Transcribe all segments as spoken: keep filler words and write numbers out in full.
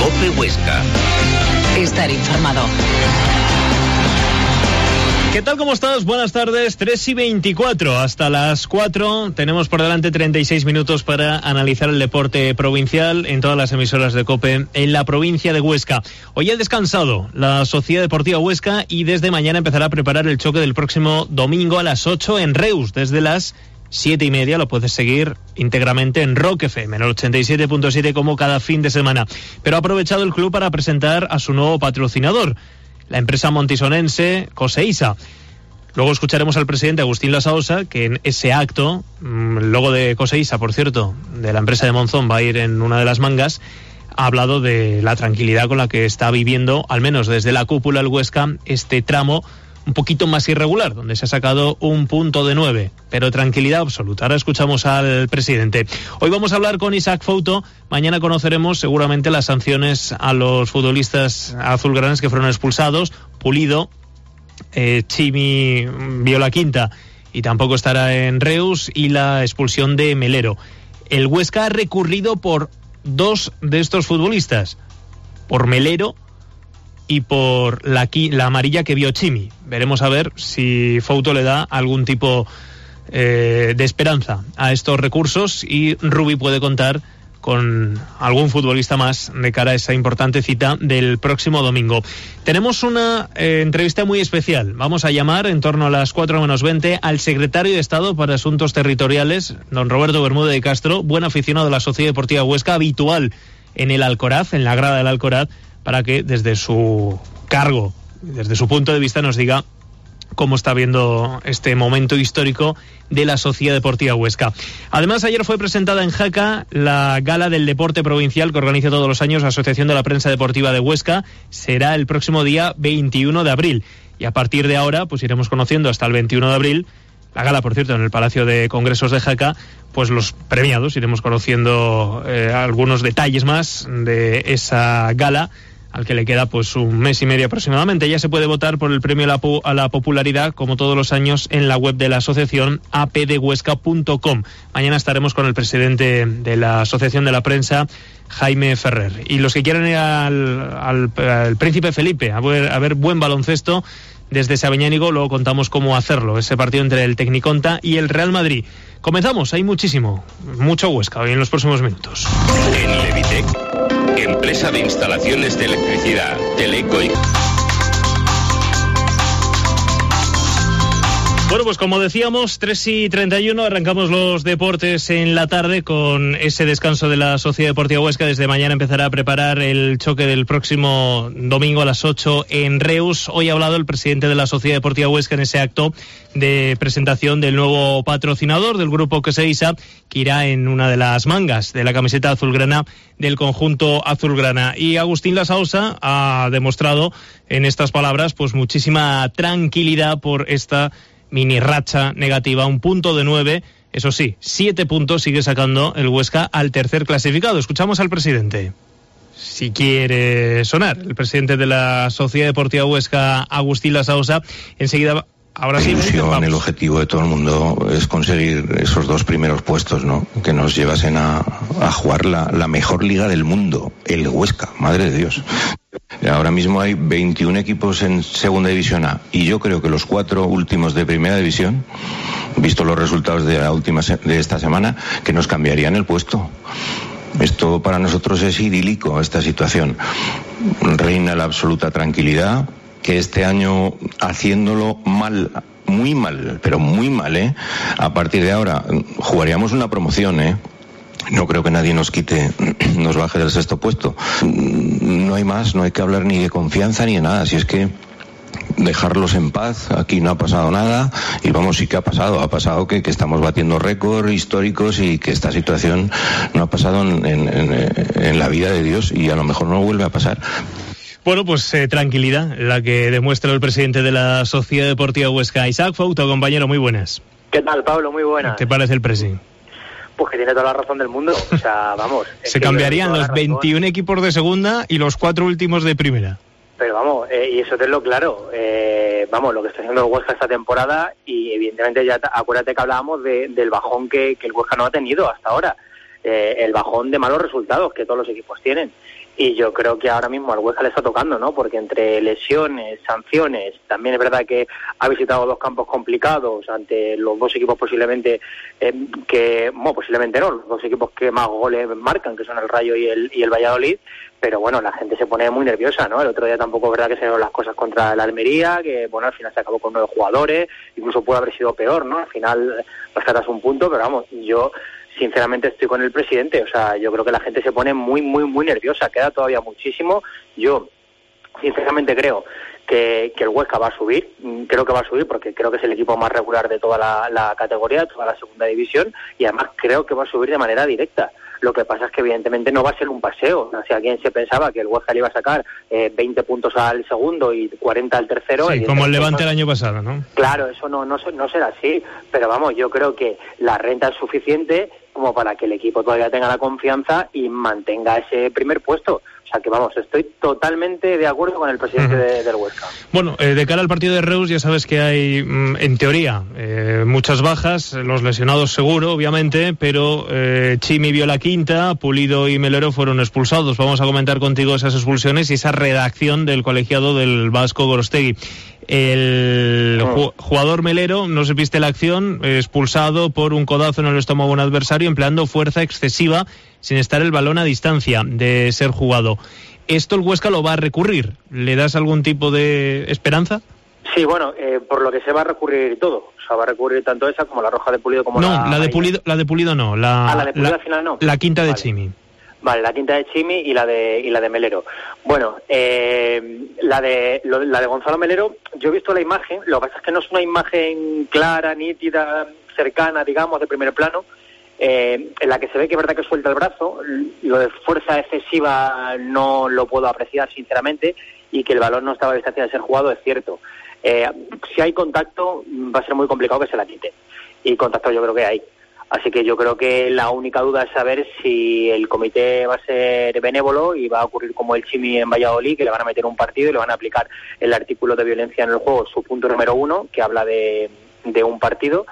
COPE Huesca. Estar informado. ¿Qué tal? ¿Cómo estás? Buenas tardes, tres y veinticuatro. Hasta las cuatro tenemos por delante treinta y seis minutos para analizar el deporte provincial en todas las emisoras de COPE en la provincia de Huesca. Hoy ha descansado la Sociedad Deportiva Huesca y desde mañana empezará a preparar el choque del próximo domingo a las ocho en Reus. Desde las siete y media lo puedes seguir íntegramente en Rock F M, en el ochenta y siete punto siete como cada fin de semana. Pero ha aprovechado el club para presentar a su nuevo patrocinador, la empresa montisonense Coseisa. Luego escucharemos al presidente Agustín Lasaosa, que en ese acto, el logo de Coseisa, por cierto, de la empresa de Monzón, va a ir en una de las mangas. Ha hablado de la tranquilidad con la que está viviendo, al menos desde la cúpula del Huesca, este tramo un poquito más irregular, donde se ha sacado un punto de nueve, pero tranquilidad absoluta. Ahora escuchamos al presidente. Hoy vamos a hablar con Isaac Fouto. Mañana conoceremos seguramente las sanciones a los futbolistas azulgranas que fueron expulsados. Pulido, eh, Chimi Viola Quinta, y tampoco estará en Reus, y la expulsión de Melero. El Huesca ha recurrido por dos de estos futbolistas, por Melero y por la, la amarilla que vio Chimi. Veremos a ver si Fouto le da algún tipo eh, de esperanza a estos recursos y Rubi puede contar con algún futbolista más de cara a esa importante cita del próximo domingo. Tenemos una eh, entrevista muy especial. Vamos a llamar en torno a las cuatro menos veinte al secretario de Estado para Asuntos Territoriales, don Roberto Bermúdez de Castro, buen aficionado de la Sociedad Deportiva Huesca, habitual en el Alcoraz, en la grada del Alcoraz, para que desde su cargo, desde su punto de vista, nos diga cómo está viendo este momento histórico de la Sociedad Deportiva Huesca. Además, ayer fue presentada en Jaca la Gala del Deporte Provincial que organiza todos los años la Asociación de la Prensa Deportiva de Huesca. Será el próximo día veintiuno de abril. Y a partir de ahora, pues iremos conociendo hasta el veintiuno de abril, la gala, por cierto, en el Palacio de Congresos de Jaca, pues los premiados, iremos conociendo eh, algunos detalles más de esa gala, al que le queda pues un mes y medio aproximadamente. Ya se puede votar por el premio a la, a la popularidad, como todos los años, en la web de la asociación a p d huesca punto com. Mañana estaremos con el presidente de la Asociación de la Prensa, Jaime Ferrer. Y los que quieran ir al, al, al Príncipe Felipe a ver, a ver buen baloncesto desde Sabiñánigo, luego contamos cómo hacerlo, ese partido entre el Tecniconta y el Real Madrid. Comenzamos, hay muchísimo, mucho Huesca hoy en los próximos minutos. En Levitec, empresa de instalaciones de electricidad, Teleco y... Bueno, pues como decíamos, tres y treinta y uno, arrancamos los deportes en la tarde con ese descanso de la Sociedad Deportiva Huesca. Desde mañana empezará a preparar el choque del próximo domingo a las ocho en Reus. Hoy ha hablado el presidente de la Sociedad Deportiva Huesca en ese acto de presentación del nuevo patrocinador del grupo Coseisa, que irá en una de las mangas de la camiseta azulgrana del conjunto azulgrana. Y Agustín Lasaosa ha demostrado en estas palabras pues muchísima tranquilidad por esta mini racha negativa, un punto de nueve. Eso sí, siete puntos sigue sacando el Huesca al tercer clasificado. Escuchamos al presidente, si quiere sonar, el presidente de la Sociedad Deportiva Huesca, Agustín Lasaosa. Enseguida, ahora sí, la ilusión, el objetivo de todo el mundo es conseguir esos dos primeros puestos, ¿no? Que nos llevasen a, a jugar la, la mejor liga del mundo, el Huesca, madre de Dios. Ahora mismo hay veintiún equipos en Segunda División A y yo creo que los cuatro últimos de Primera División, visto los resultados de la última se- de esta semana, que nos cambiarían el puesto. Esto para nosotros es idílico, esta situación. Reina la absoluta tranquilidad, que este año haciéndolo mal, muy mal, pero muy mal, ¿eh? A partir de ahora jugaríamos una promoción, ¿eh? No creo que nadie nos quite, nos baje del sexto puesto. No hay más, no hay que hablar ni de confianza ni de nada. Si es que dejarlos en paz, aquí no ha pasado nada. Y vamos, sí que ha pasado, ha pasado que, que estamos batiendo récords históricos y que esta situación no ha pasado en, en, en, en la vida de Dios y a lo mejor no vuelve a pasar. Bueno, pues eh, tranquilidad, la que demuestra el presidente de la Sociedad Deportiva Huesca. Isaac Fouto, compañero, muy buenas. ¿Qué tal, Pablo? Muy buenas. ¿Qué parece el presi? Pues que tiene toda la razón del mundo. O sea, vamos. Se cambiarían los veintiún equipos de segunda y los cuatro últimos de primera. Pero vamos, eh, y eso tenlo claro. Eh, vamos, lo que está haciendo el Huesca esta temporada, y evidentemente ya t- acuérdate que hablábamos de, del bajón que, que el Huesca no ha tenido hasta ahora. Eh, el bajón de malos resultados que todos los equipos tienen. y yo creo que ahora mismo al Huesca le está tocando, ¿no? Porque entre lesiones, sanciones, también es verdad que ha visitado dos campos complicados ante los dos equipos posiblemente eh, que, bueno, posiblemente no, los dos equipos que más goles marcan, que son el Rayo y el, y el Valladolid, pero bueno, la gente se pone muy nerviosa, ¿no? El otro día tampoco es verdad que se dieron las cosas contra la Almería, que bueno, al final se acabó con nueve jugadores, incluso puede haber sido peor, ¿no? Al final rescatas un punto, pero vamos, yo sinceramente estoy con el presidente, o sea, yo creo que la gente se pone muy, muy, muy nerviosa, queda todavía muchísimo. Yo sinceramente creo que, que el Huesca va a subir, creo que va a subir porque creo que es el equipo más regular de toda la, la categoría, toda la segunda división, y además creo que va a subir de manera directa. Lo que pasa es que evidentemente no va a ser un paseo. O sea, alguien se pensaba que el Huesca le iba a sacar eh, veinte puntos al segundo y cuarenta al tercero. Sí, como el Levante el año pasado, ¿no? Claro, eso no, no, no será así. Pero vamos, yo creo que la renta es suficiente como para que el equipo todavía tenga la confianza y mantenga ese primer puesto. O sea que vamos, estoy totalmente de acuerdo con el presidente uh-huh. de, del Huesca. Bueno, eh, de cara al partido de Reus ya sabes que hay, en teoría, eh, muchas bajas, los lesionados seguro, obviamente, pero eh, Chimi vio la quinta, Pulido y Melero fueron expulsados. Vamos a comentar contigo esas expulsiones y esa redacción del colegiado del Vasco Gorostegui. El ju- jugador Melero, no se viste la acción, expulsado por un codazo en el estómago de un adversario empleando fuerza excesiva sin estar el balón a distancia de ser jugado. ¿Esto el Huesca lo va a recurrir? ¿Le das algún tipo de esperanza? Sí, bueno, eh, por lo que se va a recurrir todo. O sea, va a recurrir tanto esa como la roja de Pulido como no, la... No, la de Pulido, la de Pulido no. La, ah, la de Pulido la, al final no. La quinta de vale. Chimi. Vale, la quinta de Chimi y la de y la de Melero. Bueno, eh, la de lo, la de Gonzalo Melero, yo he visto la imagen, lo que pasa es que no es una imagen clara, nítida, cercana, digamos, de primer plano, eh, en la que se ve que es verdad que suelta el brazo, lo de fuerza excesiva no lo puedo apreciar sinceramente, y que el balón no estaba a distancia de ser jugado es cierto. Eh, si hay contacto va a ser muy complicado que se la quite, y contacto yo creo que hay. Así que yo creo que la única duda es saber si el comité va a ser benévolo y va a ocurrir como el Chimi en Valladolid, que le van a meter un partido y le van a aplicar el artículo de violencia en el juego, su punto número uno, que habla de, de un partido,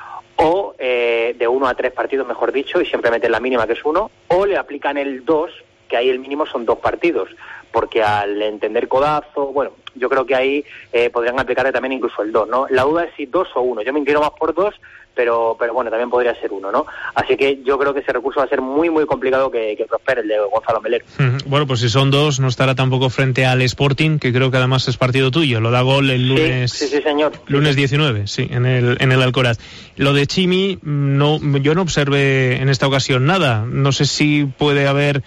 o eh, de uno a tres partidos, mejor dicho, y siempre meten la mínima, que es uno, o le aplican el dos, que ahí el mínimo son dos partidos, porque al entender codazo, bueno, yo creo que ahí eh, podrían aplicarle también incluso el dos, ¿no? La duda es si dos o uno. Yo me inclino más por dos, pero pero bueno, también podría ser uno, ¿no? Así que yo creo que ese recurso va a ser muy, muy complicado que, que prospere, el de Gonzalo Melero. Bueno, pues si son dos, no estará tampoco frente al Sporting, que creo que además es partido tuyo. Lo da gol el lunes... Sí, sí, sí señor. Lunes diecinueve, sí, en el, en el Alcoraz. Lo de Chimi, no, yo no observé en esta ocasión nada. No sé si puede haber...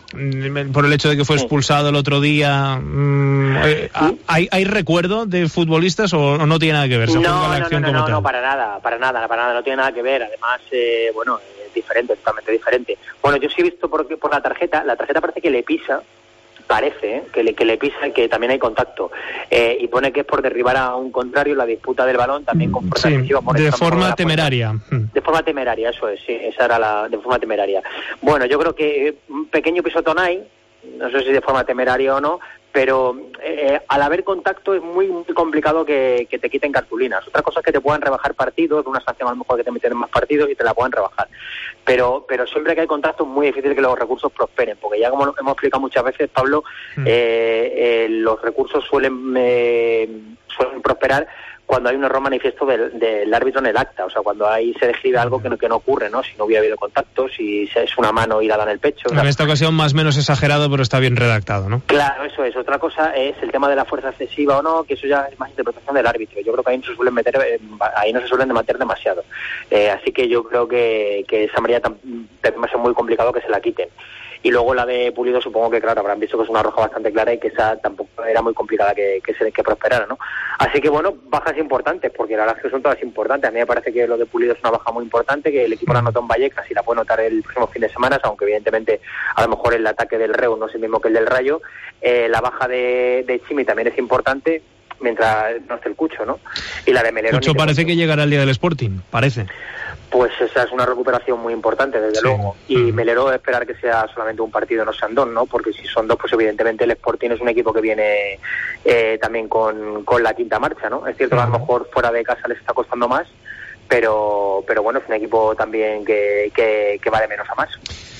por el hecho de que fue expulsado el otro día, mmm, ¿hay, ¿hay recuerdo de futbolistas o, o no tiene nada que ver? No, no, no, no, no, no, para nada, para nada, para nada, no tiene nada que ver. Además, eh, bueno, es diferente, totalmente diferente. Bueno, yo sí he visto por, por la tarjeta, la tarjeta parece que le pisa, parece, ¿eh? que, le, que le pisa y que también hay contacto. Eh, y pone que es por derribar a un contrario, la disputa del balón también con fuerza sí, excesiva. Por de forma la temeraria. De forma temeraria, eso es, sí, esa era la, de forma temeraria. Bueno, yo creo que un pequeño pisotón hay, no sé si de forma temeraria o no, pero eh, al haber contacto es muy, muy complicado que, que te quiten cartulinas. Otra cosa es que te puedan rebajar partidos, de una sanción a lo mejor que te meten más partidos y te la puedan rebajar. Pero pero siempre que hay contacto es muy difícil que los recursos prosperen, porque ya como hemos explicado muchas veces, Pablo, mm. eh, eh, los recursos suelen, eh, suelen prosperar cuando hay un error manifiesto del, del árbitro en el acta, o sea, cuando ahí se describe algo que no, que no ocurre, ¿no? Si no hubiera habido contacto, si es una mano y la da en el pecho. En esta ocasión más o menos exagerado, pero está bien redactado, ¿no? Claro, eso es. Otra cosa es el tema de la fuerza excesiva o no, que eso ya es más interpretación del árbitro. Yo creo que ahí no se suelen meter, eh, ahí no se suelen meter demasiado. Eh, así que yo creo que, que esa María también va a ser muy complicado que se la quiten. Y luego la de Pulido supongo que, claro, habrán visto que es una roja bastante clara y que esa tampoco era muy complicada que, que se que prosperara, ¿no? Así que, bueno, bajas importantes, porque la verdad es que son todas importantes. A mí me parece que lo de Pulido es una baja muy importante, que el equipo la notó en Vallecas y la puede notar el próximo fin de semana, aunque evidentemente a lo mejor el ataque del Reus no es el mismo que el del Rayo. Eh, la baja de, de Chimi también es importante, mientras no esté el Cucho, ¿no? Y la de Melero... Cucho parece que llegará el día del Sporting, parece. Pues esa es una recuperación muy importante, desde sí. luego. Y uh-huh. Melero esperar que sea solamente un partido, no sean dos, ¿no? Porque si son dos, pues evidentemente el Sporting es un equipo que viene eh, también con, con la quinta marcha, ¿no? Es cierto uh-huh. que a lo mejor fuera de casa les está costando más, pero pero bueno, es un equipo también que, que, que va de menos a más.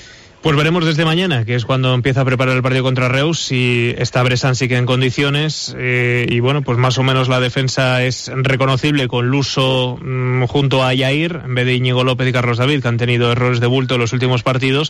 Pues veremos desde mañana, que es cuando empieza a preparar el partido contra Reus, si esta Bressan sí que en condiciones. Eh, y bueno, pues más o menos la defensa es reconocible con Luso mmm, junto a Yair, en vez de Íñigo López y Carlos David, que han tenido errores de bulto en los últimos partidos.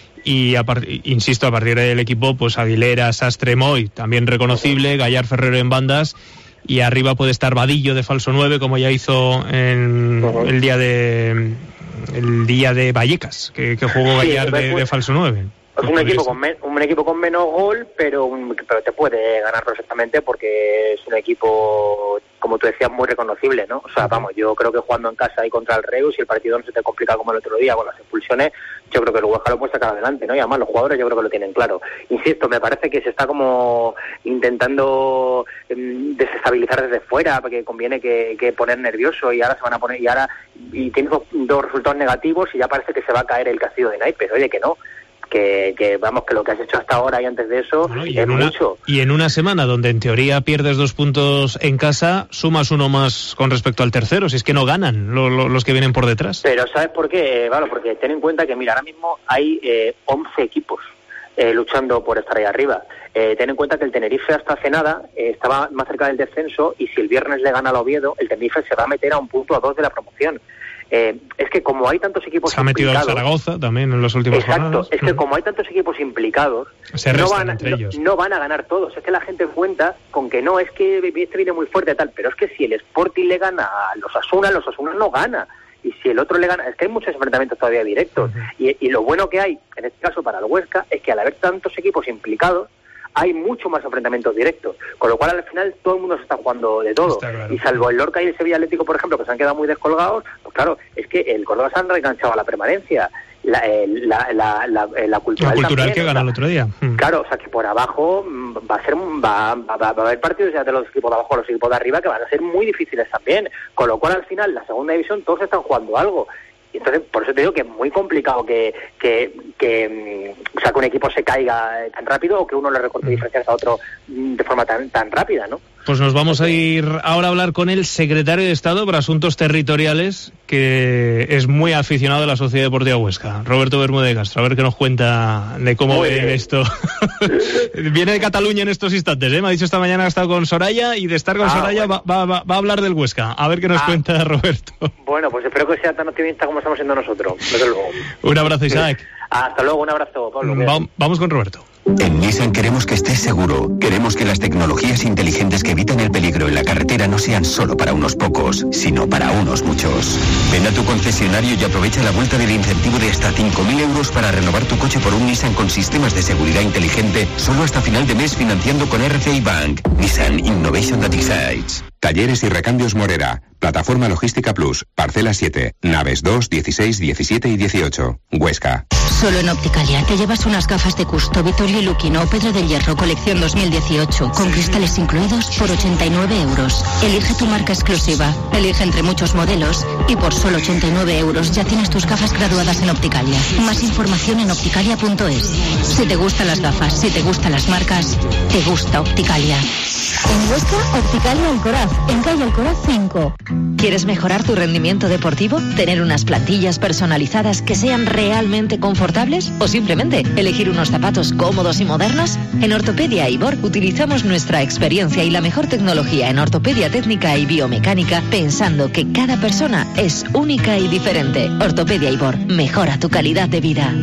Y a part- insisto, a partir del equipo, pues Aguilera, Sastre, Moy, también reconocible, Gallar, Ferrero en bandas. Y arriba puede estar Vadillo de falso nueve, como ya hizo en uh-huh. el día de... el día de Vallecas, que, que jugó Gallar sí, de, de falso nueve. Es un equipo, con men, un equipo con menos gol, pero, un, pero te puede ganar perfectamente porque es un equipo, como tú decías, muy reconocible, ¿no? O sea, vamos, yo creo que jugando en casa y contra el Reus, si el partido no se te complica como el otro día con las expulsiones, yo creo que el Huesca lo puede sacar adelante, ¿no? Y además los jugadores yo creo que lo tienen claro. Insisto, me parece que se está como intentando eh, desestabilizar desde fuera, porque conviene que, que poner nervioso y ahora se van a poner, y ahora y tienes dos, dos resultados negativos y ya parece que se va a caer el castillo de naipes. Oye, que no. Que, que vamos, que lo que has hecho hasta ahora y antes de eso bueno, y es una, mucho. Y en una semana donde en teoría pierdes dos puntos en casa, sumas uno más con respecto al tercero, si es que no ganan lo, lo, los que vienen por detrás. Pero ¿sabes por qué? Vale, porque ten en cuenta que, mira, ahora mismo hay eh, once equipos eh, luchando por estar ahí arriba. Eh, ten en cuenta que el Tenerife hasta hace nada eh, estaba más cerca del descenso y si el viernes le gana al Oviedo, el Tenerife se va a meter a un punto a dos de la promoción. Eh, es que como hay tantos equipos se ha metido el Zaragoza también en los últimos exacto, jornadas. Es que como hay tantos equipos implicados se no van, entre no, ellos. no van a ganar todos. Es que la gente cuenta con que no, es que este viene muy fuerte tal, pero es que si el Sporting le gana a los Asuna, los Asuna no gana. Y si el otro le gana, es que hay muchos enfrentamientos todavía directos. Uh-huh. y, y lo bueno que hay, en este caso para el Huesca, es que al haber tantos equipos implicados, hay mucho más enfrentamientos directos, con lo cual al final todo el mundo se está jugando de todo, claro. Y salvo el Lorca y el Sevilla Atlético, por ejemplo, que se han quedado muy descolgados, pues claro, es que el Córdoba se han reenganchado a la permanencia, la, eh, la, la, la, la cultural, la cultural también, que ganó el otro día. Claro, o sea que por abajo va a ser va, va, va a haber partidos ya de los equipos de abajo a los equipos de arriba que van a ser muy difíciles también, con lo cual al final la segunda división todos están jugando algo. Entonces, por eso te digo que es muy complicado que, que, que, o sea, que un equipo se caiga tan rápido o que uno le recorte diferencias a otro de forma tan, tan rápida, ¿no? Pues nos vamos a ir ahora a hablar con el secretario de Estado para Asuntos Territoriales, que es muy aficionado a la Sociedad Deportiva Huesca, Roberto Bermúdez Castro. A ver qué nos cuenta de cómo muy ve bien. Esto. Viene de Cataluña en estos instantes, ¿eh? Me ha dicho esta mañana que ha estado con Soraya y de estar con ah, Soraya bueno. va, va, va a hablar del Huesca. A ver qué nos ah. cuenta Roberto. Bueno, pues espero que sea tan optimista como estamos siendo nosotros. Desde luego. Un abrazo, Isaac. Hasta luego, un abrazo, Pablo. Va, vamos con Roberto. En Nissan queremos que estés seguro. Queremos que las tecnologías inteligentes que evitan el peligro en la carretera no sean solo para unos pocos, sino para unos muchos. Ven a tu concesionario y aprovecha la vuelta del incentivo de hasta cinco mil euros para renovar tu coche por un Nissan con sistemas de seguridad inteligente solo hasta final de mes financiando con R C I Bank. Nissan Innovation that excites. Talleres y recambios Morera. Plataforma Logística Plus. Parcela siete. Naves dos, dieciséis, diecisiete y dieciocho. Huesca. Solo en Opticalia te llevas unas gafas de Custo, Vittorio Luquino o Pedro del Hierro, colección dos mil dieciocho, con cristales incluidos por ochenta y nueve euros. Elige tu marca exclusiva, elige entre muchos modelos y por solo ochenta y nueve euros ya tienes tus gafas graduadas en Opticalia. Más información en opticalia punto es. Si te gustan las gafas, si te gustan las marcas, te gusta Opticalia. En Huesca, Opticalia Alcoraz, en calle Alcoraz cinco. ¿Quieres mejorar tu rendimiento deportivo? ¿Tener unas plantillas personalizadas que sean realmente confortables? ¿O simplemente elegir unos zapatos cómodos y modernos? En Ortopedia Ibor utilizamos nuestra experiencia y la mejor tecnología en ortopedia técnica y biomecánica, pensando que cada persona es única y diferente. Ortopedia Ibor, mejora tu calidad de vida.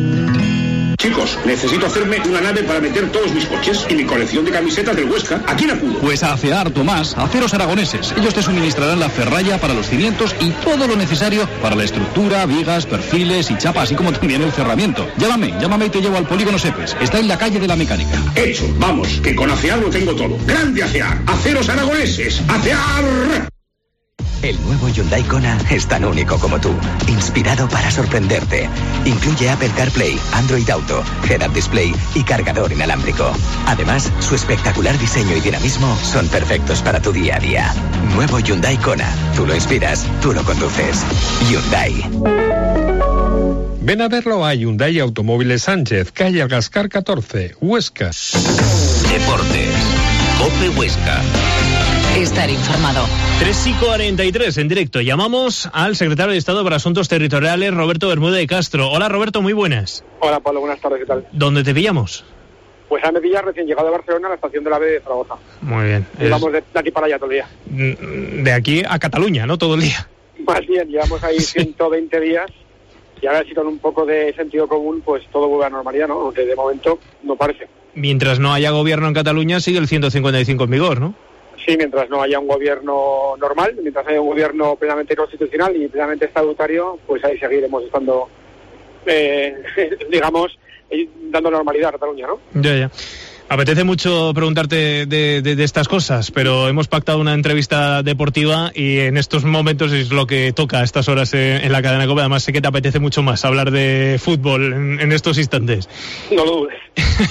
Chicos, necesito hacerme una nave para meter todos mis coches y mi colección de camisetas del Huesca. ¿A quién acudo? Pues a Acear Tomás, Aceros Aragoneses. Ellos te suministrarán la ferralla para los cimientos y todo lo necesario para la estructura, vigas, perfiles y chapa, así como también el cerramiento. Llámame, llámame y te llevo al Polígono Sepes. Está en la calle de la Mecánica. Hecho, vamos, que con Acear lo tengo todo. ¡Grande Acear! ¡Aceros Aragoneses! ¡Acear! El nuevo Hyundai Kona es tan único como tú, inspirado para sorprenderte. Incluye Apple CarPlay, Android Auto, Head-Up Display y cargador inalámbrico. Además, su espectacular diseño y dinamismo son perfectos para tu día a día. Nuevo Hyundai Kona. Tú lo inspiras, tú lo conduces. Hyundai. Ven a verlo a Hyundai Automóviles Sánchez, calle Algascar catorce, Huesca. Deportes. COPE Huesca. Estar informado. tres y cuarenta y tres en directo. Llamamos al secretario de Estado para Asuntos Territoriales, Roberto Bermúdez Castro. Hola, Roberto, muy buenas. Hola, Pablo, buenas tardes, ¿qué tal? ¿Dónde te pillamos? Pues ahora me pillas recién llegado de Barcelona a la estación de la A V E de Zaragoza. Muy bien. Y es... vamos de, de aquí para allá todo el día. De aquí a Cataluña, ¿no? Todo el día. Más bien, llevamos ahí sí. ciento veinte días y ahora si con un poco de sentido común, pues todo vuelve a la normalidad, ¿no? Aunque de momento no parece. Mientras no haya gobierno en Cataluña, sigue el ciento cincuenta y cinco en vigor, ¿no? Sí, mientras no haya un gobierno normal, mientras haya un gobierno plenamente constitucional y plenamente estatutario, pues ahí seguiremos estando, eh, digamos, dando normalidad a Cataluña, ¿no? Ya, ya. Apetece mucho preguntarte de, de, de estas cosas, pero hemos pactado una entrevista deportiva y en estos momentos es lo que toca a estas horas en, en la cadena COPE. Además sé que te apetece mucho más hablar de fútbol en, en estos instantes. No lo dudes.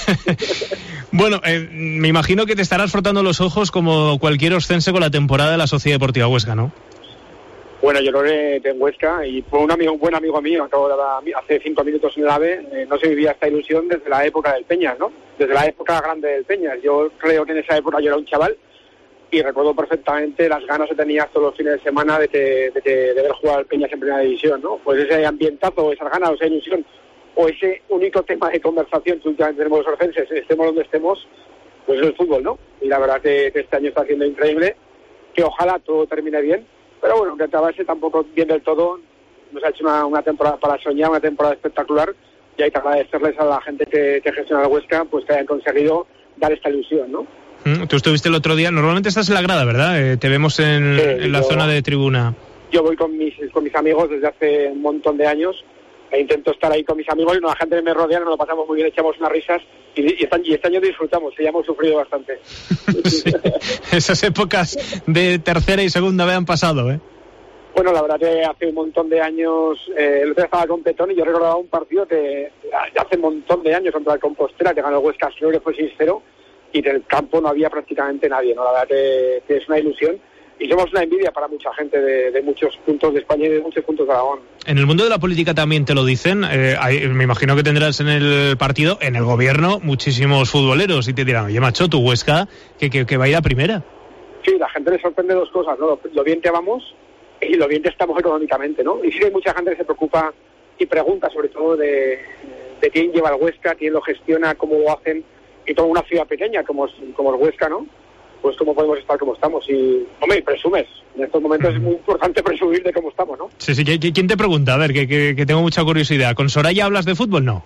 Bueno, eh, me imagino que te estarás frotando los ojos como cualquier oscense con la temporada de la Sociedad Deportiva Huesca, ¿no? Bueno, yo lo que en Huesca y fue un amigo, un buen amigo mío, acabo de dar hace cinco minutos en el AVE, eh, no se vivía esta ilusión desde la época del Peñas, ¿no? Desde la época grande del Peñas. Yo creo que en esa época yo era un chaval y recuerdo perfectamente las ganas que tenía todos los fines de semana de, que, de, que, de ver jugar al Peñas en primera división, ¿no? Pues ese ambientazo, esas ganas, esa ilusión o ese único tema de conversación que últimamente tenemos los orcenses, estemos donde estemos, pues es el fútbol, ¿no? Y la verdad que, que este año está siendo increíble, que ojalá todo termine bien. Pero bueno, que acabarse tampoco bien del todo, nos ha hecho una, una temporada para soñar, una temporada espectacular, y hay que agradecerles a la gente que, que gestiona el Huesca, pues que hayan conseguido dar esta ilusión, ¿no? Mm, tú estuviste el otro día, normalmente estás en la grada, ¿verdad? Eh, te vemos en, sí, en la yo, zona de tribuna. Yo voy con mis, con mis amigos desde hace un montón de años, e intento estar ahí con mis amigos, y la gente que me rodea, nos lo pasamos muy bien, echamos unas risas, y, y, este, y este año disfrutamos, que ya hemos sufrido bastante. Sí, esas épocas de tercera y segunda vez han pasado, ¿eh? Bueno, la verdad que hace un montón de años, eh, el otro día estaba con Petón y yo recordaba un partido que hace un montón de años contra el Compostela, que ganó el Huesca, creo que fue seis cero, y en el campo no había prácticamente nadie, ¿no? La verdad que, que es una ilusión. Y somos una envidia para mucha gente de, de muchos puntos de España y de muchos puntos de Aragón. En el mundo de la política también te lo dicen. Eh, hay, me imagino que tendrás en el partido, en el gobierno, muchísimos futboleros y te dirán, oye, macho, tu Huesca, que, que, que va a ir a primera. Sí, la gente le sorprende dos cosas, ¿no? Lo, lo bien que vamos y lo bien que estamos económicamente, ¿no? Y sí que hay mucha gente que se preocupa y pregunta sobre todo de, de quién lleva el Huesca, quién lo gestiona, cómo lo hacen, y toda una ciudad pequeña como es, como el Huesca, ¿no? Pues cómo podemos estar como estamos. Y, hombre, presumes. En estos momentos es muy importante presumir de cómo estamos, ¿no? Sí, sí. ¿Quién te pregunta? A ver, que, que, que tengo mucha curiosidad. ¿Con Soraya hablas de fútbol? No.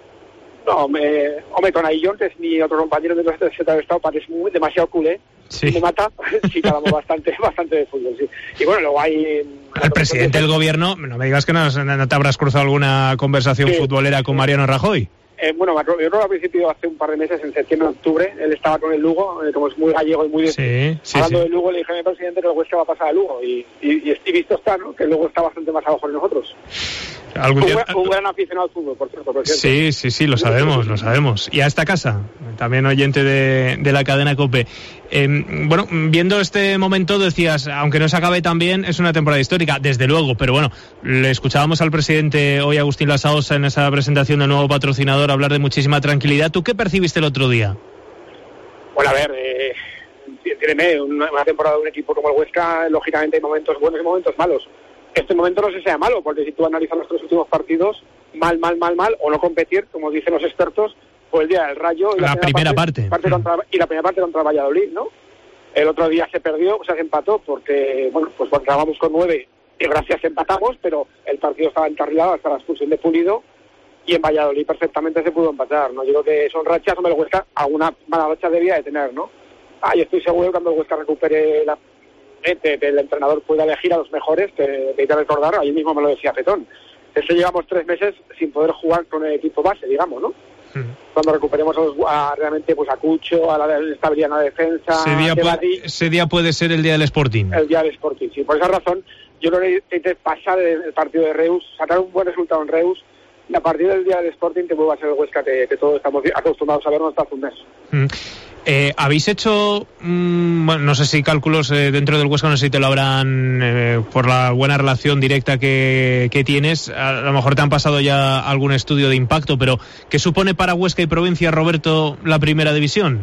No, me, hombre, con Aillón, que es mi otro compañero de los Z del Estado, parece muy, demasiado culé. Sí. Me mata. Sí, que hablamos bastante, bastante de fútbol, sí. Y bueno, luego hay... El presidente del gobierno, no me digas que no, no te habrás cruzado alguna conversación sí, futbolera con Mariano Rajoy. Eh, bueno, yo creo que al principio, hace un par de meses, en septiembre, octubre, él estaba con el Lugo, eh, como es muy gallego y muy... Sí, sí, hablando sí. del Lugo, le dije al presidente que el Huesca va a pasar a Lugo, y, y, y visto está, ¿no? Que el Lugo está bastante más abajo de nosotros. ¿Algún un, día... buen, un gran aficionado al fútbol, por cierto. Por cierto. Sí, sí, sí, lo sabemos, lo sabemos. Y a esta casa, también oyente de, de la cadena COPE. Eh, bueno, viendo este momento decías, aunque no se acabe tan bien, es una temporada histórica, desde luego, pero bueno, le escuchábamos al presidente hoy, Agustín Lasaosa, en esa presentación del nuevo patrocinador, hablar de muchísima tranquilidad. ¿Tú qué percibiste el otro día? Bueno, a ver, eh, entiéndeme, una, una temporada de un equipo como el Huesca, lógicamente hay momentos buenos y momentos malos. Este momento no sé si sea malo, porque si tú analizas nuestros últimos partidos, mal, mal, mal, mal, o no competir, como dicen los expertos, fue el día del Rayo y la, la primera, primera parte, parte, parte contra, y la primera parte contra Valladolid, ¿no? El otro día se perdió, o sea, se empató porque, bueno, pues cuando acabamos con nueve y gracias empatamos, pero el partido estaba encarrilado hasta la expulsión de Pulido y en Valladolid perfectamente se pudo empatar, ¿no? Yo creo que son rachas, hombre, el Huesca alguna mala racha debía de tener, ¿no? Ah, y estoy seguro que cuando el Huesca recupere la mente, que el entrenador pueda elegir a los mejores, que hay que recordar, ahí mismo me lo decía Petón, es que llevamos tres meses sin poder jugar con el equipo base, digamos, ¿no? Cuando recuperemos a los, a, realmente pues a Cucho, a la estabilidad en la defensa, ese día, puede, ese día puede ser el día del Sporting. El día del Sporting, sí. Por esa razón, yo creo que intenté pasar el, el partido de Reus, sacar un buen resultado en Reus, y a partir del día del Sporting que vuelva a ser el Huesca que, que todos estamos acostumbrados a vernos hasta hace un mes. Mm. Eh, ¿Habéis hecho, mmm, bueno, no sé si cálculos eh, dentro del Huesca, no sé si te lo habrán, eh, por la buena relación directa que, que tienes, a lo mejor te han pasado ya algún estudio de impacto, pero ¿qué supone para Huesca y provincia, Roberto, la primera división?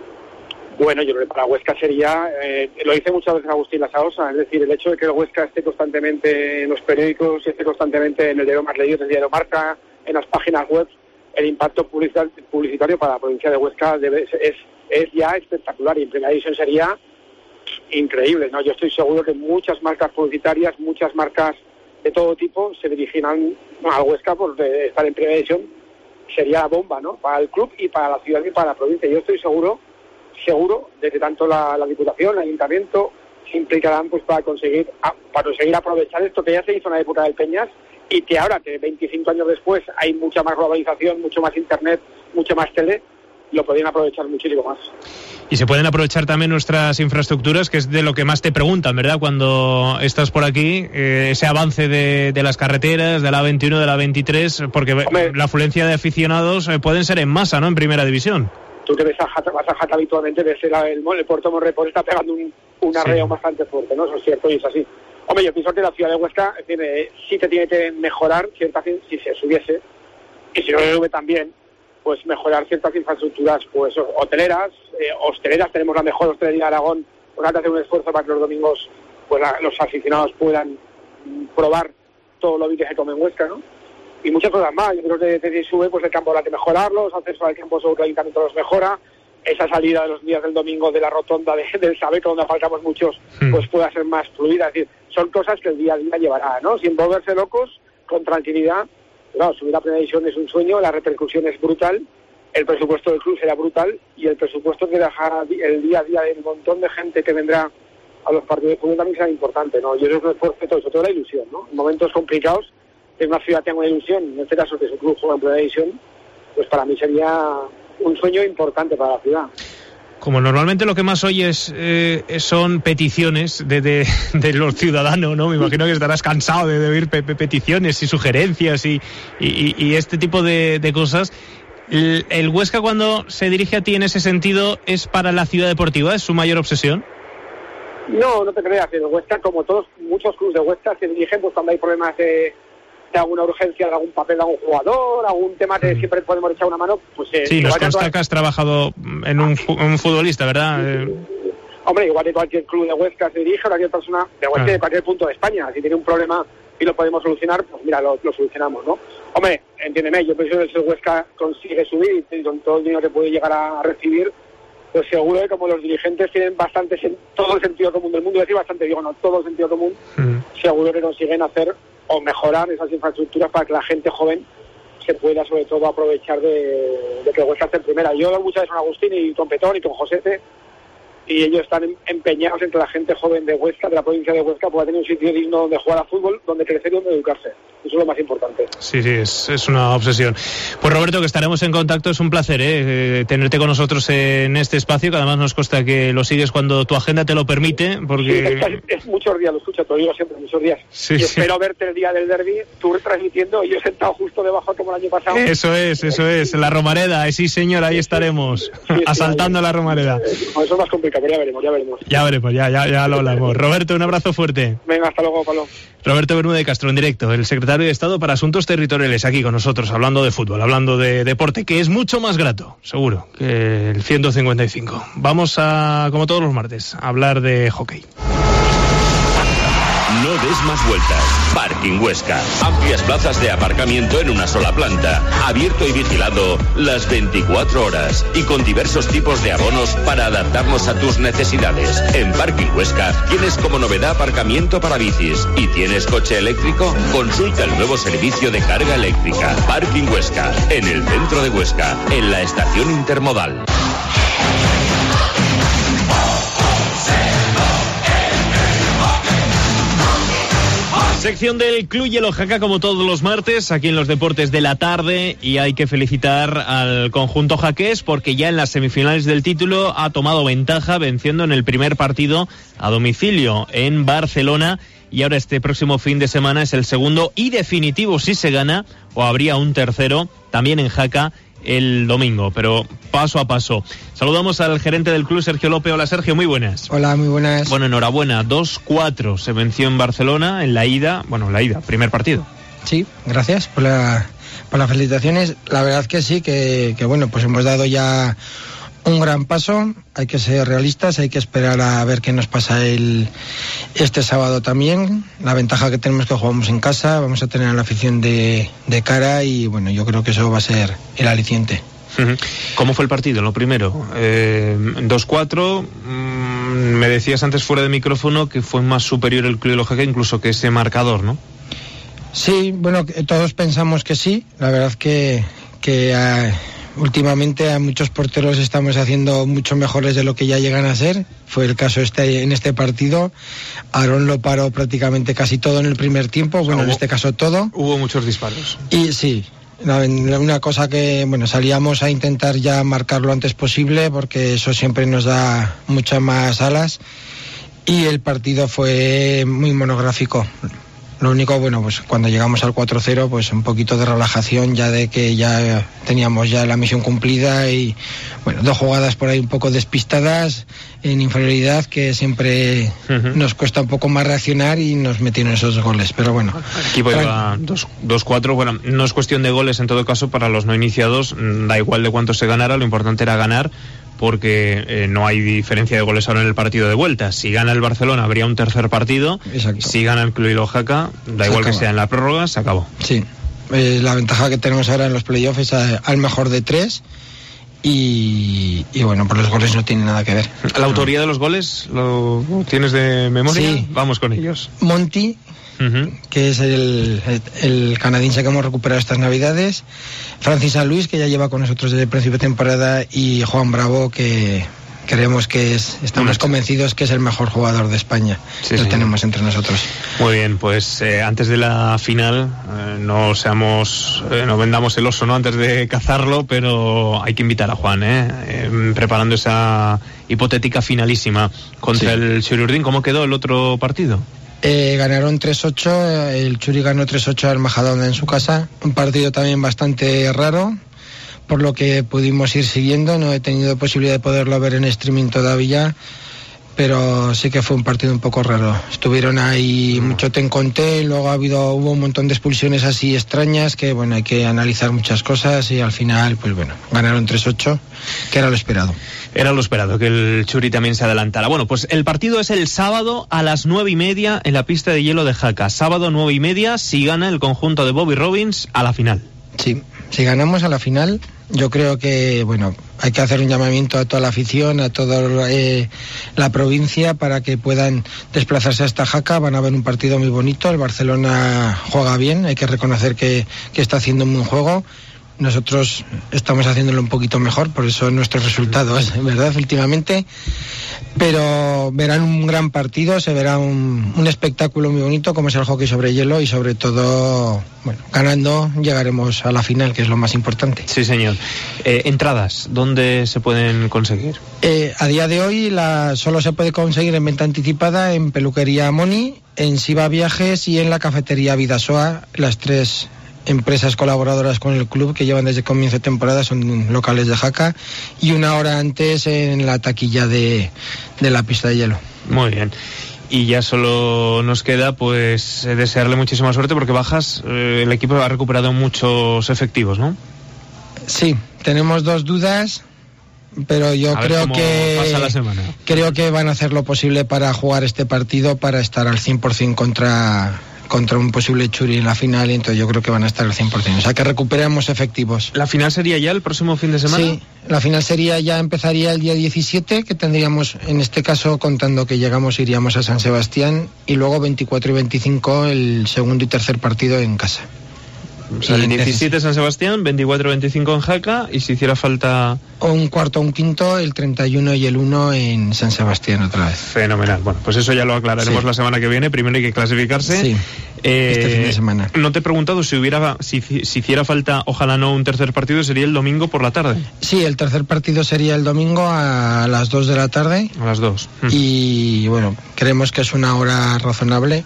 Bueno, yo creo que para Huesca sería, eh, lo dice muchas veces Agustín Lasaosa, es decir, el hecho de que el Huesca esté constantemente en los periódicos, esté constantemente en el diario más leído, en el diario Marca, en las páginas web, el impacto publicitario para la provincia de Huesca debe, es, es ya espectacular, y en primera división sería increíble, ¿no? Yo estoy seguro que muchas marcas publicitarias, muchas marcas de todo tipo se dirigirán a Huesca por estar en primera división. Sería la bomba, ¿no? Para el club y para la ciudad y para la provincia. Yo estoy seguro, seguro de que tanto la, la Diputación, el Ayuntamiento se implicarán pues para conseguir a, para conseguir aprovechar esto que ya se hizo en la época del Peñas, y que ahora, que veinticinco años después hay mucha más globalización, mucho más internet, mucho más tele, lo podrían aprovechar muchísimo más. Y se pueden aprovechar también nuestras infraestructuras, que es de lo que más te preguntan, ¿verdad? Cuando estás por aquí, eh, ese avance de, de las carreteras, de la veintiuno, de la veintitrés, porque Hombre, la afluencia de aficionados eh, pueden ser en masa, ¿no? En primera división. Tú que ves a Jata, vas a Jata habitualmente, ves el, el, el Puerto Monrepos está pegando un, un arreo sí. bastante fuerte, ¿no? Eso es cierto y es así. Hombre, yo pienso que la ciudad de Huesca tiene, sí que tiene que mejorar ciertas, si se subiese, y si no lo sube también, pues mejorar ciertas infraestructuras, pues hoteleras, eh, hosteleras. Tenemos la mejor hostelería de Aragón, pues hay que hacer un esfuerzo para que los domingos pues la, los aficionados puedan mm, probar todo lo bien que se come en Huesca, ¿no? Y muchas cosas más. Yo creo que desde sube, pues el campo habrá que mejorarlo, los accesos al campo seguro que el Ayuntamiento los mejora, esa salida de los días del domingo de la rotonda de, del Sabeco, donde faltamos muchos, mm. pues pueda ser más fluida. Es decir, son cosas que el día a día llevará, ¿no? Sin volverse locos, con tranquilidad. Claro, subir a primera división es un sueño, la repercusión es brutal, el presupuesto del club será brutal, y el presupuesto que dejará el día a día del montón de gente que vendrá a los partidos de fútbol también será importante, ¿no? Yo creo que es un esfuerzo, todo eso, toda la ilusión, ¿no? En momentos complicados, que una ciudad tenga una ilusión, en este caso que su club juega en primera división, pues para mí sería un sueño importante para la ciudad. Como normalmente lo que más oyes eh, son peticiones de, de, de los ciudadanos, ¿no? Me imagino que estarás cansado de, de oír pe- pe- peticiones y sugerencias y, y, y este tipo de, de cosas. El, ¿El Huesca, cuando se dirige a ti en ese sentido, es para la ciudad deportiva? ¿Es su mayor obsesión? No, no te creas. El Huesca, como todos, muchos clubes de Huesca se dirigen pues cuando hay problemas de... de alguna urgencia, de algún papel de algún jugador, algún tema que siempre podemos echar una mano, pues... Eh, sí, nos consta toda... que has trabajado en un, fu- un futbolista, ¿verdad? Eh... Hombre, igual que cualquier club de Huesca se dirige, o cualquier persona de Huesca, ah. de cualquier punto de España, si tiene un problema y lo podemos solucionar, pues mira, lo, lo solucionamos, ¿no? Hombre, entiéndeme, yo pienso que si el Huesca consigue subir y con todo el dinero que puede llegar a recibir, pues seguro que como los dirigentes tienen bastante, sen- todo el sentido común del mundo, decir bastante, digo, no, todo el sentido común, mm. seguro que consiguen hacer o mejorar esas infraestructuras para que la gente joven se pueda sobre todo aprovechar de, de que Huesca esté en primera. Yo hablo muchas veces con Agustín y con Petón y con Josete, y ellos están empeñados en que la gente joven de Huesca, de la provincia de Huesca, pueda tener un sitio digno donde jugar a fútbol, donde crecer y donde educarse. Eso es lo más importante. Sí, sí, es, es una obsesión. Pues Roberto, que estaremos en contacto, es un placer ¿eh? tenerte con nosotros en este espacio, que además nos consta que lo sigues cuando tu agenda te lo permite, porque... Sí, es, es muchos días, lo escucho, te lo digo siempre, muchos días. Sí, y sí. Espero verte el día del derbi, tú retransmitiendo y yo sentado justo debajo como el año pasado. Eso es, eso es, la Romareda, sí señor, ahí estaremos, sí, sí, asaltando sí, la Romareda. Eso es más complicado, pero ya veremos, ya veremos. Ya veremos, ya, ya, ya lo hablamos. Roberto, un abrazo fuerte. Venga, hasta luego, Pablo. Roberto Bermúdez Castro, en directo, el secretario de Estado para Asuntos Territoriales, aquí con nosotros, hablando de fútbol, hablando de deporte, que es mucho más grato, seguro, que el ciento cincuenta y cinco. Vamos a, como todos los martes, a hablar de hockey. No des más vueltas. Parking Huesca. Amplias plazas de aparcamiento en una sola planta. Abierto y vigilado las veinticuatro horas. Y con diversos tipos de abonos para adaptarnos a tus necesidades. En Parking Huesca tienes como novedad aparcamiento para bicis. ¿Y tienes coche eléctrico? Consulta el nuevo servicio de carga eléctrica. Parking Huesca. En el centro de Huesca. En la estación intermodal. Sección del Club Hielo Jaca, como todos los martes, aquí en los deportes de la tarde, y hay que felicitar al conjunto jaqués porque ya en las semifinales del título ha tomado ventaja venciendo en el primer partido a domicilio en Barcelona, y ahora este próximo fin de semana es el segundo y definitivo si se gana, o habría un tercero también en Jaca el domingo, pero paso a paso. Saludamos al gerente del club, Sergio López. Hola Sergio, muy buenas. Hola, muy buenas. Bueno, enhorabuena, dos cuatro se venció en Barcelona en la ida, bueno, la ida, primer partido. Sí, gracias por, la, por las felicitaciones. La verdad que sí, que, que bueno, pues hemos dado ya un gran paso, hay que ser realistas, hay que esperar a ver qué nos pasa el este sábado también. La ventaja que tenemos es que jugamos en casa, vamos a tener a la afición de, de cara y bueno, yo creo que eso va a ser el aliciente. ¿Cómo fue el partido? Lo primero, eh, dos cuatro, mmm, me decías antes fuera de micrófono que fue más superior el Club Jaca incluso que ese marcador, ¿no? Sí, bueno, todos pensamos que sí, la verdad que, que uh, últimamente a muchos porteros estamos haciendo mucho mejores de lo que ya llegan a ser, fue el caso este en este partido. Aarón lo paró prácticamente casi todo en el primer tiempo, bueno, o sea, hubo, en este caso todo. Hubo muchos disparos. Y sí, una cosa que, bueno, salíamos a intentar ya marcar lo antes posible porque eso siempre nos da muchas más alas y el partido fue muy monográfico. Lo único, bueno, pues cuando llegamos al cuatro cero, pues un poquito de relajación ya de que ya teníamos ya la misión cumplida y, bueno, dos jugadas por ahí un poco despistadas en inferioridad que siempre uh-huh. nos cuesta un poco más reaccionar y nos metieron esos goles, pero bueno. El equipo iba dos cuatro, bueno, no es cuestión de goles en todo caso para los no iniciados, da igual de cuánto se ganara, lo importante era ganar, porque eh, no hay diferencia de goles ahora en el partido de vuelta. Si gana el Barcelona habría un tercer partido. Exacto. Si gana el Club Jaca, da se igual acaba. Que sea en la prórroga, se acabó. Sí, eh, la ventaja que tenemos ahora en los playoffs es a, al mejor de tres y, y bueno, pues los goles no tienen nada que ver. ¿La autoría de los goles lo tienes de memoria? Sí. Vamos con ellos. Monty, Uh-huh. que es el, el, el canadiense que hemos recuperado estas navidades, Francis San Luis, que ya lleva con nosotros desde el principio de temporada, y Juan Bravo, que creemos que es, estamos convencidos que es el mejor jugador de España. Sí, lo sí. tenemos entre nosotros. Muy bien, pues eh, antes de la final, eh, no seamos, eh, no vendamos el oso, ¿no? Antes de cazarlo, pero hay que invitar a Juan, ¿eh? eh preparando esa hipotética finalísima contra sí. el Xuriurdin. ¿Cómo quedó el otro partido? Eh, ganaron tres ocho, el Churi ganó tres ocho al Majadahonda en su casa, un partido también bastante raro, por lo que pudimos ir siguiendo, no he tenido posibilidad de poderlo ver en streaming todavía, pero sí que fue un partido un poco raro. Estuvieron ahí mm. mucho ten con ten, luego ha habido, hubo un montón de expulsiones así extrañas, que bueno, hay que analizar muchas cosas y al final, pues bueno, ganaron tres ocho, que era lo esperado. Era lo esperado, que el Churi también se adelantara. Bueno, pues el partido es el sábado a las nueve y media en la pista de hielo de Jaca. Sábado nueve y media, si gana el conjunto de Bobby Robins a la final. Sí, si ganamos a la final, yo creo que, bueno, hay que hacer un llamamiento a toda la afición, a toda eh, la provincia para que puedan desplazarse hasta Jaca. Van a ver un partido muy bonito. El Barcelona juega bien, hay que reconocer que, que está haciendo un buen juego. Nosotros estamos haciéndolo un poquito mejor, por eso nuestros resultados, ¿verdad?, últimamente. Pero verán un gran partido, se verá un, un espectáculo muy bonito como es el hockey sobre hielo y sobre todo, bueno, ganando llegaremos a la final, que es lo más importante. Sí, señor. Eh, entradas, ¿dónde se pueden conseguir? Eh, a día de hoy la, solo se puede conseguir en venta anticipada en Peluquería Moni, en Siva Viajes y en la Cafetería Vidasoa, las tres empresas colaboradoras con el club que llevan desde comienzo de temporada, son locales de Jaca, y una hora antes en la taquilla de, de la pista de hielo. Muy bien. Y ya solo nos queda pues desearle muchísima suerte porque Bajas, eh, el equipo ha recuperado muchos efectivos, ¿no? Sí, tenemos dos dudas, pero yo a creo que pasa la semana. creo que van a hacer lo posible para jugar este partido, para estar al cien por ciento contra contra un posible Churi en la final, y entonces yo creo que van a estar al cien por ciento. O sea, que recuperemos efectivos. ¿La final sería ya el próximo fin de semana? Sí, la final sería ya, empezaría el día diecisiete, que tendríamos, en este caso, contando que llegamos, iríamos a San Sebastián, y luego veinticuatro y veinticinco el segundo y tercer partido en casa. O sea, el diecisiete San Sebastián, veinticuatro veinticinco en Jaca, y si hiciera falta... un cuarto o un quinto, el treinta y uno y el uno en San Sebastián otra vez. Fenomenal. Bueno, pues eso ya lo aclararemos sí. la semana que viene. Primero hay que clasificarse. Sí, eh, este fin de semana. No te he preguntado si hubiera, si, si hiciera falta, ojalá no, un tercer partido, sería el domingo por la tarde. Sí, el tercer partido sería el domingo a las dos de la tarde. A las dos. Y bueno, creemos que es una hora razonable.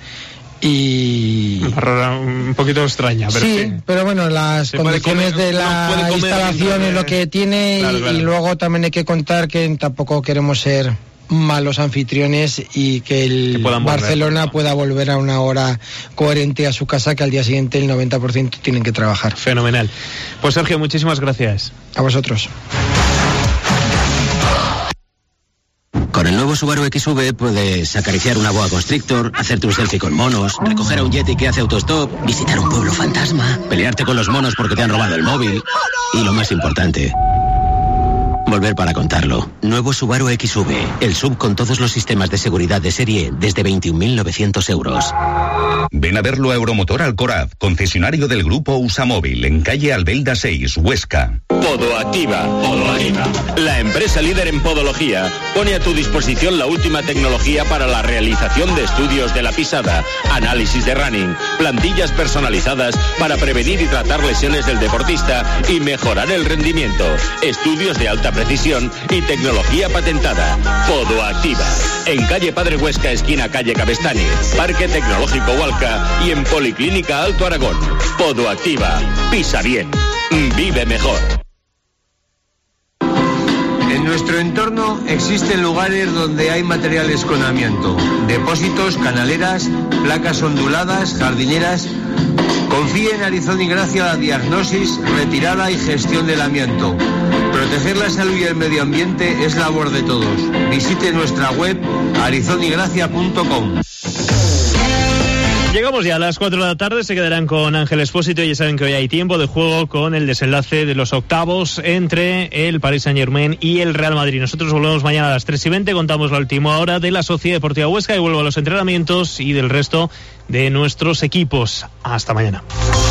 Y un poquito extraña, pero sí, sí. pero bueno, las condiciones comer, de la instalación es lo que tiene, claro, y, claro. y luego también hay que contar que tampoco queremos ser malos anfitriones y que el que Barcelona volver. pueda volver a una hora coherente a su casa, que al día siguiente el noventa por ciento tienen que trabajar. Fenomenal. Pues Sergio, muchísimas gracias. A vosotros. nuevo Subaru X V puedes acariciar una boa constrictor, hacerte un selfie con monos, recoger a un yeti que hace autostop, visitar un pueblo fantasma, pelearte con los monos porque te han robado el móvil y lo más importante, volver para contarlo. Nuevo Subaru X V, el sub con todos los sistemas de seguridad de serie desde veintiún mil novecientos euros. Ven a verlo a Euromotor Alcoraz, concesionario del grupo Usamóvil, en calle Albelda seis, Huesca. Podoactiva. Podoactiva. La empresa líder en podología pone a tu disposición la última tecnología para la realización de estudios de la pisada, análisis de running, plantillas personalizadas para prevenir y tratar lesiones del deportista y mejorar el rendimiento, estudios de alta precisión y tecnología patentada. Podoactiva. En calle Padre Huesca, esquina calle Cabestany, Parque Tecnológico Hualca y en Policlínica Alto Aragón. Podoactiva. Pisa bien. Vive mejor. En nuestro entorno existen lugares donde hay materiales con amianto, depósitos, canaleras, placas onduladas, jardineras. Confíe en Arizón y Gracia la diagnosis, retirada y gestión del amianto. Proteger la salud y el medio ambiente es labor de todos. Visite nuestra web arizón y gracia punto com. Llegamos ya a las cuatro de la tarde, se quedarán con Ángel Expósito y ya saben que hoy hay tiempo de juego con el desenlace de los octavos entre el Paris Saint-Germain y el Real Madrid. Nosotros volvemos mañana a las tres y veinte, contamos la última hora de la Sociedad Deportiva Huesca y vuelvo a los entrenamientos y del resto de nuestros equipos. Hasta mañana.